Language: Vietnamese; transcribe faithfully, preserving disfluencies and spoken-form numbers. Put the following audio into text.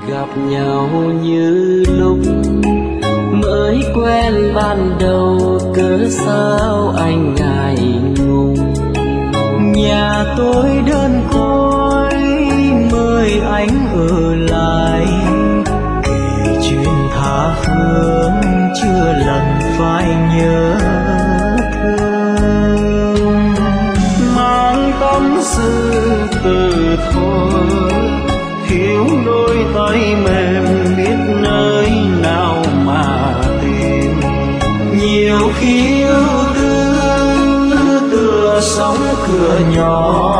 gặp nhau như lúc mới quen ban đầu, cớ sao anh ngại ngùng. Nhà tôi đơn côi mời anh ở lại, kể chuyện tha phương chưa lần phải nhớ thương. Mang tâm sự từ thuở, thiếu đôi tay mềm biết nơi nào mà tìm. Nhiều khi ưu tư tựa sóng cửa nhỏ,